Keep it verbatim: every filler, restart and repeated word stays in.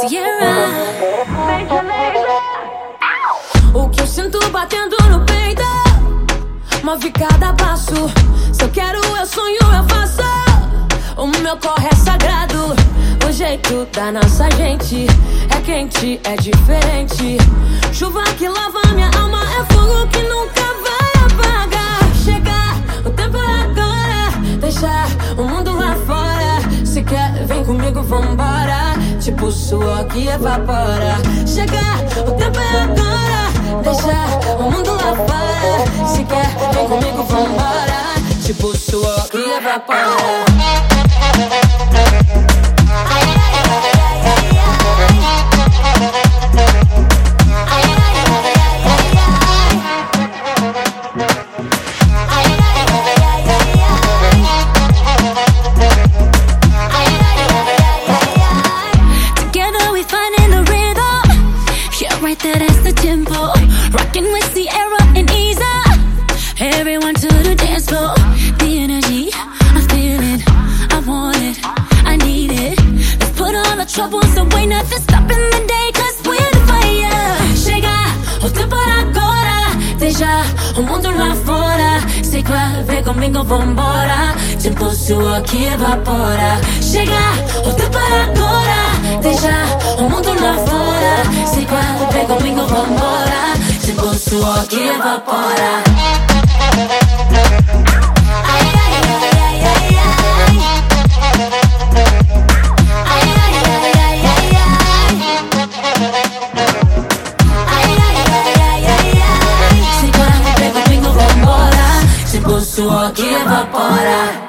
Sierra. O que eu sinto batendo no peito move cada passo. Se eu quero, eu sonho, eu faço. O meu corre é sagrado. O jeito da nossa gente é quente, é diferente. Chuva que lava minha alma, é fogo que nunca vai apagar. Chegar, o tempo é agora. Deixar o mundo lá fora. Se quer, vem comigo, vambora. Tipo suor que evapora. Chegar, o tempo é agora. Deixar o mundo lá fora. Se quer, vem comigo, vambora. Tipo suor que evapora. Right there, that's the tempo. Rockin' with Sierra and Isa. Everyone to the dance floor. The energy, I feel it, I want it, I need it. Let's put all the troubles away, nothing stopping the day, cause we're the fire. Chega, o tempo é agora. Deixa o mundo lá fora. Sei qual, vem comigo, vambora. Tipo suor que evapora. Chega, o tempo é agora. Deixa o mundo lá fora. Sei qual, vem comigo, vambora. Tipo suor que evapora. Ai, ai, ai, ai, ai, ai. Ai, ai, ai, ai, ai, ai. Ai, ai, ai, ai, ai, ai. Sei qual, vem comigo, vambora. Tipo suor que evapora.